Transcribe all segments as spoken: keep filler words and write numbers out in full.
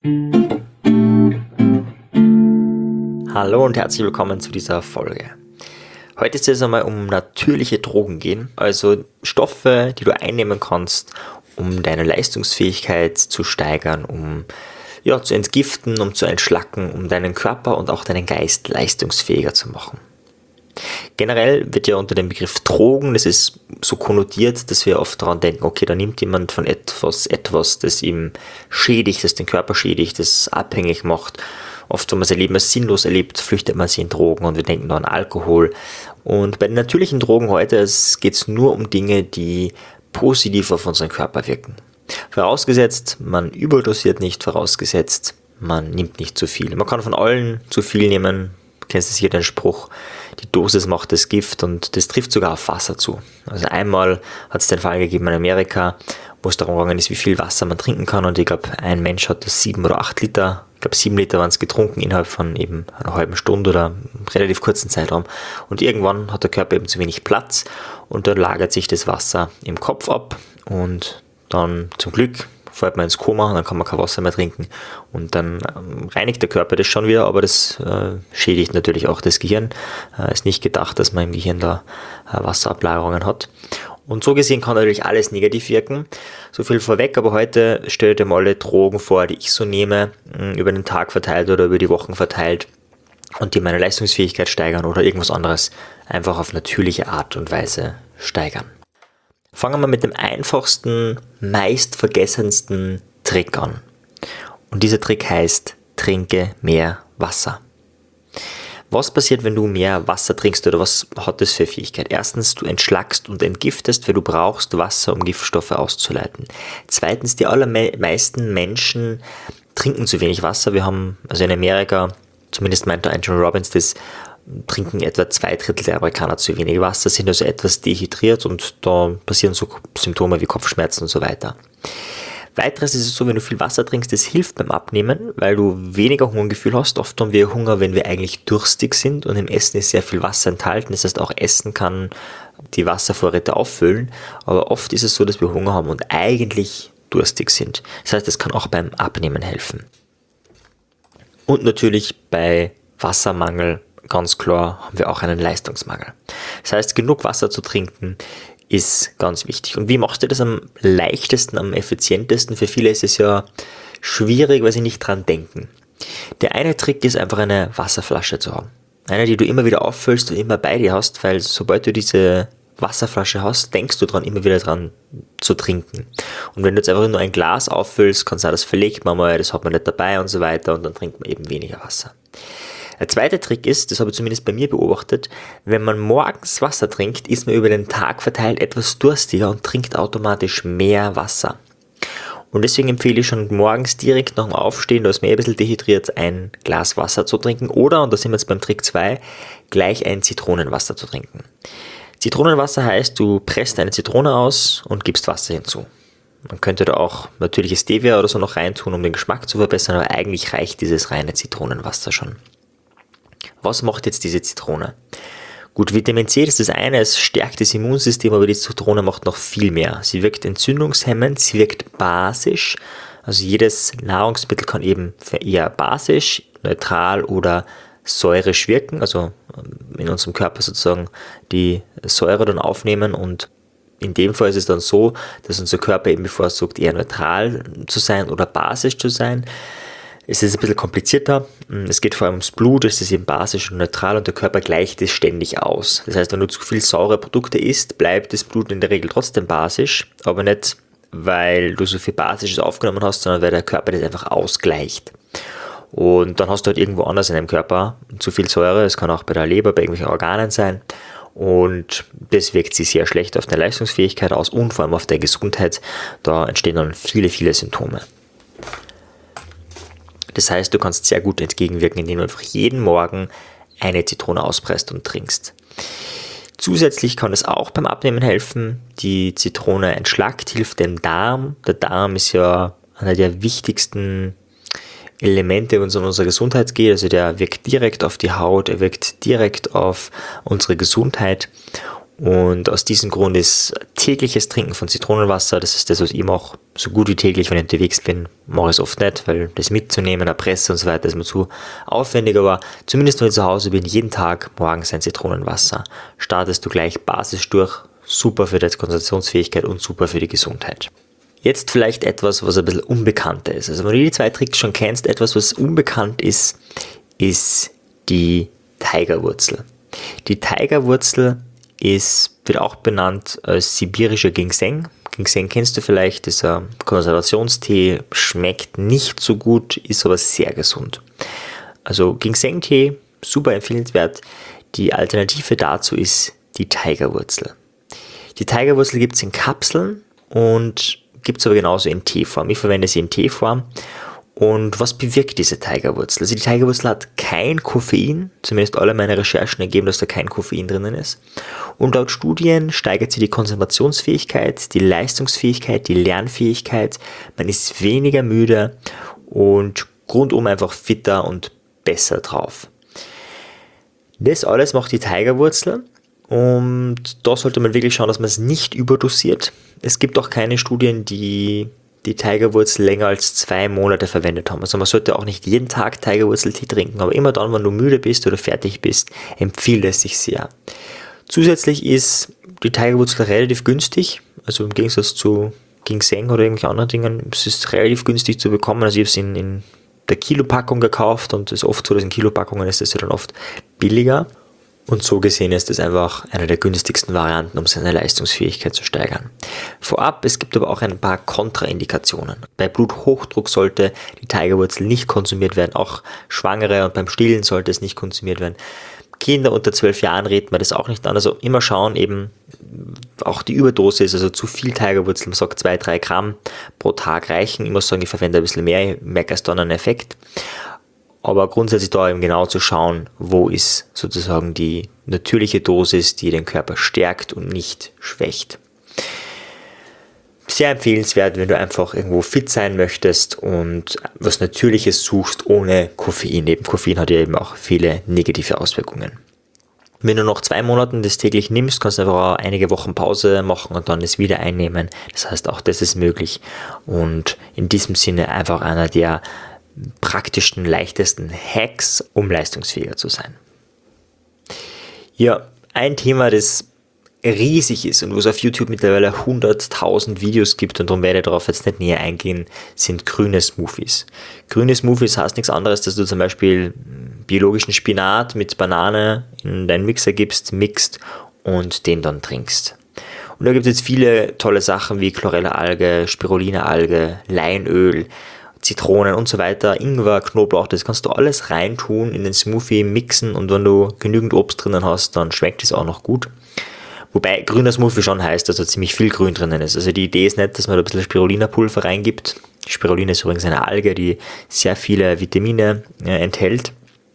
Hallo und herzlich willkommen zu dieser Folge. Heute soll es einmal um natürliche Drogen gehen, also Stoffe, die du einnehmen kannst, um deine Leistungsfähigkeit zu steigern, um ja, zu entgiften, um zu entschlacken, um deinen Körper und auch deinen Geist leistungsfähiger zu machen. Generell wird ja unter dem Begriff Drogen, das ist so konnotiert, dass wir oft daran denken, okay, da nimmt jemand von etwas etwas, das ihm schädigt, das den Körper schädigt, das abhängig macht. Oft, wenn man sein Leben als sinnlos erlebt, flüchtet man sich in Drogen und wir denken da an Alkohol. Und bei den natürlichen Drogen heute geht es nur um Dinge, die positiv auf unseren Körper wirken. Vorausgesetzt, man überdosiert nicht, vorausgesetzt, man nimmt nicht zu viel. Man kann von allen zu viel nehmen. Du kennst sicher den Spruch, die Dosis macht das Gift, und das trifft sogar auf Wasser zu. Also einmal hat es den Fall gegeben in Amerika, wo es darum gegangen ist, wie viel Wasser man trinken kann, und ich glaube, ein Mensch hat das sieben oder acht Liter, ich glaube sieben Liter waren es getrunken innerhalb von eben einer halben Stunde oder einem relativ kurzen Zeitraum, und irgendwann hat der Körper eben zu wenig Platz und dann lagert sich das Wasser im Kopf ab und dann zum Glück fällt man ins Koma und dann kann man kein Wasser mehr trinken und dann ähm, reinigt der Körper das schon wieder, aber das äh, schädigt natürlich auch das Gehirn. Äh, ist nicht gedacht, dass man im Gehirn da äh, Wasserablagerungen hat. Und so gesehen kann natürlich alles negativ wirken. So viel vorweg, aber heute stell dir mal alle Drogen vor, die ich so nehme, mh, über den Tag verteilt oder über die Wochen verteilt und die meine Leistungsfähigkeit steigern oder irgendwas anderes einfach auf natürliche Art und Weise steigern. Fangen wir mit dem einfachsten, meist vergessensten Trick an. Und dieser Trick heißt, trinke mehr Wasser. Was passiert, wenn du mehr Wasser trinkst, oder was hat das für Fähigkeit? Erstens, du entschlackst und entgiftest, weil du brauchst Wasser, um Giftstoffe auszuleiten. Zweitens, die allermeisten Menschen trinken zu wenig Wasser. Wir haben, also in Amerika, zumindest meinte Anthony Robbins das, trinken etwa zwei Drittel der Amerikaner zu wenig Wasser, sind also etwas dehydriert und da passieren so Symptome wie Kopfschmerzen und so weiter. Weiteres ist es so, wenn du viel Wasser trinkst, das hilft beim Abnehmen, weil du weniger Hungergefühl hast. Oft haben wir Hunger, wenn wir eigentlich durstig sind, und im Essen ist sehr viel Wasser enthalten. Das heißt, auch Essen kann die Wasservorräte auffüllen, aber oft ist es so, dass wir Hunger haben und eigentlich durstig sind. Das heißt, das kann auch beim Abnehmen helfen. Und natürlich bei Wassermangel, ganz klar, haben wir auch einen Leistungsmangel. Das heißt, genug Wasser zu trinken ist ganz wichtig. Und wie machst du das am leichtesten, am effizientesten? Für viele ist es ja schwierig, weil sie nicht dran denken. Der eine Trick ist einfach, eine Wasserflasche zu haben. Eine, die du immer wieder auffüllst und immer bei dir hast, weil sobald du diese Wasserflasche hast, denkst du dran, immer wieder dran zu trinken. Und wenn du jetzt einfach nur ein Glas auffüllst, kann es sein, das verlegt man mal, das hat man nicht dabei und so weiter, und dann trinkt man eben weniger Wasser. Der zweite Trick ist, das habe ich zumindest bei mir beobachtet, wenn man morgens Wasser trinkt, ist man über den Tag verteilt etwas durstiger und trinkt automatisch mehr Wasser. Und deswegen empfehle ich schon morgens direkt nach dem Aufstehen, da ist man ein bisschen dehydriert, ein Glas Wasser zu trinken, oder, und da sind wir jetzt beim Trick zwei, gleich ein Zitronenwasser zu trinken. Zitronenwasser heißt, du presst eine Zitrone aus und gibst Wasser hinzu. Man könnte da auch natürliches Stevia oder so noch reintun, um den Geschmack zu verbessern, aber eigentlich reicht dieses reine Zitronenwasser schon. Was macht jetzt diese Zitrone? Gut, Vitamin C, das ist das eine, es stärkt das Immunsystem, aber die Zitrone macht noch viel mehr. Sie wirkt entzündungshemmend, sie wirkt basisch, also jedes Nahrungsmittel kann eben eher basisch, neutral oder säurisch wirken, also in unserem Körper sozusagen die Säure dann aufnehmen, und in dem Fall ist es dann so, dass unser Körper eben bevorzugt, eher neutral zu sein oder basisch zu sein. Es ist ein bisschen komplizierter. Es geht vor allem ums Blut, es ist eben basisch und neutral und der Körper gleicht es ständig aus. Das heißt, wenn du zu viel saure Produkte isst, bleibt das Blut in der Regel trotzdem basisch, aber nicht, weil du so viel Basisches aufgenommen hast, sondern weil der Körper das einfach ausgleicht. Und dann hast du halt irgendwo anders in deinem Körper zu viel Säure, es kann auch bei der Leber, bei irgendwelchen Organen sein, und das wirkt sich sehr schlecht auf deine Leistungsfähigkeit aus und vor allem auf deine Gesundheit. Da entstehen dann viele, viele Symptome. Das heißt, du kannst sehr gut entgegenwirken, indem du einfach jeden Morgen eine Zitrone auspresst und trinkst. Zusätzlich kann es auch beim Abnehmen helfen. Die Zitrone entschlackt, hilft dem Darm. Der Darm ist ja einer der wichtigsten Elemente, wenn es um unsere Gesundheit geht. Also der wirkt direkt auf die Haut, er wirkt direkt auf unsere Gesundheit. Und aus diesem Grund ist tägliches Trinken von Zitronenwasser, das ist das, was ich mache, so gut wie täglich, wenn ich unterwegs bin, mache ich es oft nicht, weil das mitzunehmen, eine Presse und so weiter ist mir zu aufwendig, aber zumindest wenn ich zu Hause bin, jeden Tag morgens ein Zitronenwasser. Startest du gleich basisch durch, super für die Konzentrationsfähigkeit und super für die Gesundheit. Jetzt vielleicht etwas, was ein bisschen unbekannter ist. Also wenn du die zwei Tricks schon kennst, etwas, was unbekannt ist, ist die Tigerwurzel. Die Tigerwurzel ist, wird auch benannt als sibirischer Ginseng. Ginseng kennst du vielleicht, ist ein Konservationstee, schmeckt nicht so gut, ist aber sehr gesund. Also Ginseng-Tee, super empfehlenswert. Die Alternative dazu ist die Tigerwurzel. Die Tigerwurzel gibt es in Kapseln und gibt es aber genauso in Teeform. Ich verwende sie in Teeform. Und was bewirkt diese Tigerwurzel? Also die Tigerwurzel hat kein Koffein, zumindest alle meine Recherchen ergeben, dass da kein Koffein drinnen ist. Und laut Studien steigert sie die Konzentrationsfähigkeit, die Leistungsfähigkeit, die Lernfähigkeit. Man ist weniger müde und rundum einfach fitter und besser drauf. Das alles macht die Tigerwurzel. Und da sollte man wirklich schauen, dass man es nicht überdosiert. Es gibt auch keine Studien, die die Tigerwurzel länger als zwei Monate verwendet haben. Also man sollte auch nicht jeden Tag Tigerwurzeltee trinken, aber immer dann, wenn du müde bist oder fertig bist, empfiehlt es sich sehr. Zusätzlich ist die Tigerwurzel relativ günstig, also im Gegensatz zu Ginseng oder irgendwelchen anderen Dingen, es ist relativ günstig zu bekommen. Also ich habe es in, in der Kilopackung gekauft und es ist oft so, dass in Kilopackungen ist es ja dann oft billiger. Und so gesehen ist es einfach eine der günstigsten Varianten, um seine Leistungsfähigkeit zu steigern. Vorab, es gibt aber auch ein paar Kontraindikationen. Bei Bluthochdruck sollte die Tigerwurzel nicht konsumiert werden, auch Schwangere und beim Stillen sollte es nicht konsumiert werden. Kinder unter zwölf Jahren rät man das auch nicht an, also immer schauen eben, auch die Überdosis, also zu viel Tigerwurzel, man sagt zwei, drei Gramm pro Tag reichen. Ich muss sagen, ich verwende ein bisschen mehr, ich merke erst dann einen Effekt. Aber grundsätzlich da eben genau zu schauen, wo ist sozusagen die natürliche Dosis, die den Körper stärkt und nicht schwächt. Sehr empfehlenswert, wenn du einfach irgendwo fit sein möchtest und was Natürliches suchst ohne Koffein. Neben Koffein hat ja eben auch viele negative Auswirkungen. Wenn du noch zwei Monate das täglich nimmst, kannst du einfach auch einige Wochen Pause machen und dann es wieder einnehmen. Das heißt, auch das ist möglich. Und in diesem Sinne einfach einer der praktischen, leichtesten Hacks, um leistungsfähiger zu sein. Ja, ein Thema, das riesig ist und wo es auf YouTube mittlerweile hunderttausend Videos gibt und darum werde ich darauf jetzt nicht näher eingehen, sind grüne Smoothies. Grüne Smoothies heißt nichts anderes, dass du zum Beispiel biologischen Spinat mit Banane in deinen Mixer gibst, mixt und den dann trinkst. Und da gibt es jetzt viele tolle Sachen wie Chlorella-Alge, Spirulina-Alge, Leinöl, Zitronen und so weiter, Ingwer, Knoblauch, das kannst du alles reintun in den Smoothie, mixen und wenn du genügend Obst drinnen hast, dann schmeckt es auch noch gut. Wobei grüner Smoothie schon heißt, dass da ziemlich viel Grün drinnen ist. Also die Idee ist nicht, dass man da ein bisschen Spirulina-Pulver reingibt. Spirulina ist übrigens eine Alge, die sehr viele Vitamine äh, enthält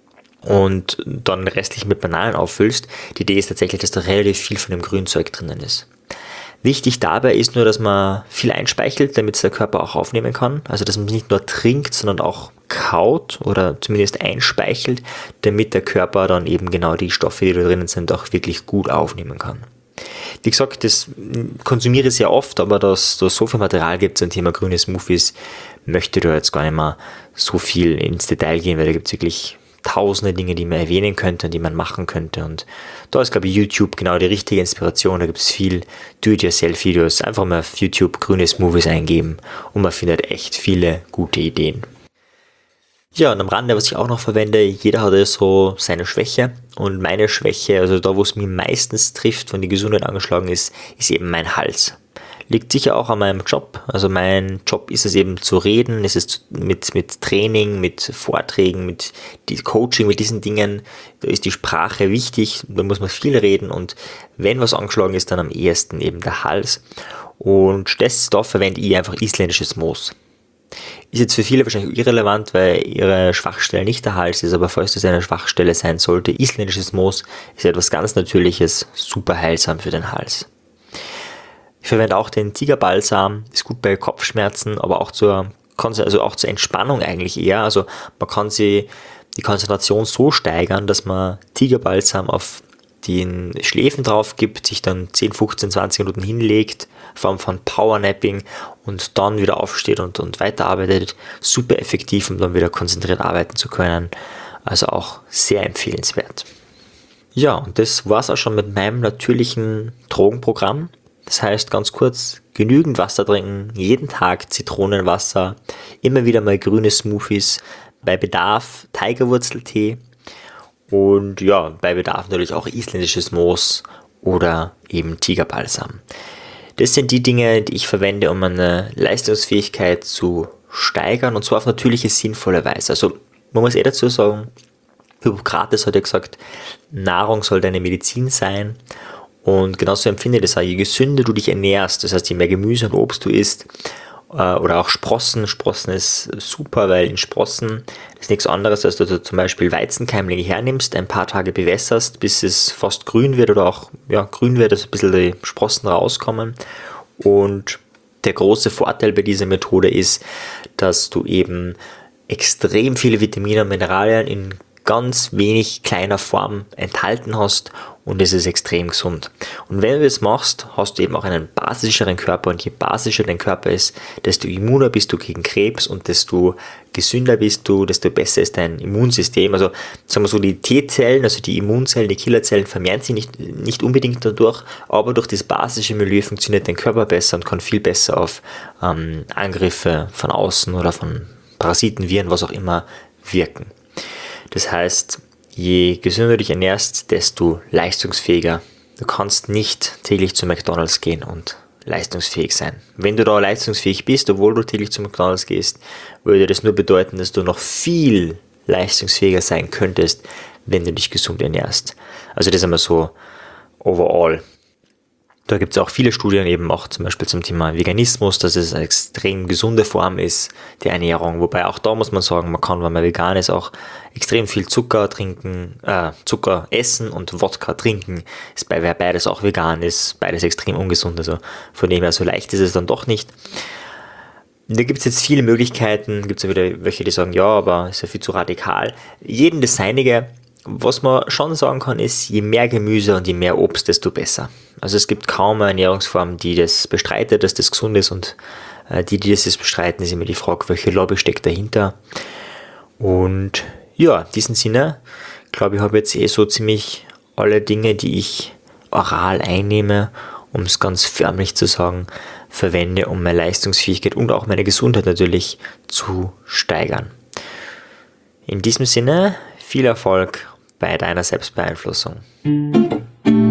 und dann restlich mit Bananen auffüllst. Die Idee ist tatsächlich, dass da relativ viel von dem Grünzeug drinnen ist. Wichtig dabei ist nur, dass man viel einspeichelt, damit es der Körper auch aufnehmen kann. Also dass man nicht nur trinkt, sondern auch kaut oder zumindest einspeichelt, damit der Körper dann eben genau die Stoffe, die da drinnen sind, auch wirklich gut aufnehmen kann. Wie gesagt, das konsumiere ich sehr oft, aber dass es so viel Material gibt zum Thema grüne Smoothies, möchte ich da jetzt gar nicht mehr so viel ins Detail gehen, weil da gibt es wirklich tausende Dinge, die man erwähnen könnte und die man machen könnte. Und da ist, glaube ich, YouTube genau die richtige Inspiration. Da gibt es viel Do-it-yourself-Videos. Einfach mal auf YouTube grüne Smoothies eingeben und man findet echt viele gute Ideen. Ja, und am Rande, was ich auch noch verwende, jeder hat ja so seine Schwäche. Und meine Schwäche, also da, wo es mich meistens trifft, wenn die Gesundheit angeschlagen ist, ist eben mein Hals. Liegt sicher auch an meinem Job. Also mein Job ist es eben zu reden, ist es mit, mit Training, mit Vorträgen, mit die Coaching, mit diesen Dingen. Da ist die Sprache wichtig, da muss man viel reden und wenn was angeschlagen ist, dann am ehesten eben der Hals. Und das, da verwende ich einfach isländisches Moos. Ist jetzt für viele wahrscheinlich irrelevant, weil ihre Schwachstelle nicht der Hals ist, aber falls das eine Schwachstelle sein sollte, isländisches Moos ist etwas ganz Natürliches, super heilsam für den Hals. Ich verwende auch den Tigerbalsam, ist gut bei Kopfschmerzen, aber auch zur, also auch zur Entspannung eigentlich eher. Also man kann sie die Konzentration so steigern, dass man Tigerbalsam auf den Schläfen drauf gibt, sich dann zehn, fünfzehn, zwanzig Minuten hinlegt, Form von Powernapping und dann wieder aufsteht und, und weiterarbeitet. Super effektiv, um dann wieder konzentriert arbeiten zu können. Also auch sehr empfehlenswert. Ja, und das war's auch schon mit meinem natürlichen Drogenprogramm. Das heißt, ganz kurz, genügend Wasser trinken, jeden Tag Zitronenwasser, immer wieder mal grüne Smoothies, bei Bedarf Tigerwurzeltee und ja, bei Bedarf natürlich auch isländisches Moos oder eben Tigerbalsam. Das sind die Dinge, die ich verwende, um meine Leistungsfähigkeit zu steigern und zwar auf natürliche, sinnvolle Weise. Also man muss eh dazu sagen, Hippokrates hat ja gesagt, Nahrung soll deine Medizin sein. Und genauso empfinde ich das auch, je gesünder du dich ernährst, das heißt, je mehr Gemüse und Obst du isst, äh, oder auch Sprossen, Sprossen ist super, weil in Sprossen ist nichts anderes, als dass du zum Beispiel Weizenkeimlinge hernimmst, ein paar Tage bewässerst, bis es fast grün wird oder auch ja, grün wird, dass ein bisschen die Sprossen rauskommen. Und der große Vorteil bei dieser Methode ist, dass du eben extrem viele Vitamine und Mineralien in ganz wenig kleiner Form enthalten hast und es ist extrem gesund. Und wenn du das machst, hast du eben auch einen basischeren Körper und je basischer dein Körper ist, desto immuner bist du gegen Krebs und desto gesünder bist du, desto besser ist dein Immunsystem. Also sagen wir so, die T-Zellen, also die Immunzellen, die Killerzellen vermehren sich nicht, nicht unbedingt dadurch, aber durch das basische Milieu funktioniert dein Körper besser und kann viel besser auf ähm, Angriffe von außen oder von Parasiten, Viren, was auch immer wirken. Das heißt, je gesünder du dich ernährst, desto leistungsfähiger. Du kannst nicht täglich zu McDonald's gehen und leistungsfähig sein. Wenn du da leistungsfähig bist, obwohl du täglich zu McDonald's gehst, würde das nur bedeuten, dass du noch viel leistungsfähiger sein könntest, wenn du dich gesund ernährst. Also das ist einmal so overall. Da gibt es auch viele Studien eben auch zum Beispiel zum Thema Veganismus, dass es eine extrem gesunde Form ist der Ernährung. Wobei auch da muss man sagen, man kann, wenn man vegan ist, auch extrem viel Zucker trinken, äh, Zucker essen und Wodka trinken. Ist bei, wer beides auch vegan ist, beides extrem ungesund. Also von dem her so leicht ist es dann doch nicht. Da gibt es jetzt viele Möglichkeiten, gibt es ja wieder welche, die sagen, ja, aber ist ja viel zu radikal. Jedem das Seinige. Was man schon sagen kann, ist, je mehr Gemüse und je mehr Obst, desto besser. Also es gibt kaum eine Ernährungsform, die das bestreitet, dass das gesund ist und äh, die, die das jetzt bestreiten, ist immer die Frage, welche Lobby steckt dahinter. Und ja, in diesem Sinne, glaube ich, habe jetzt eh so ziemlich alle Dinge, die ich oral einnehme, um es ganz förmlich zu sagen, verwende, um meine Leistungsfähigkeit und auch meine Gesundheit natürlich zu steigern. In diesem Sinne, viel Erfolg bei deiner Selbstbeeinflussung.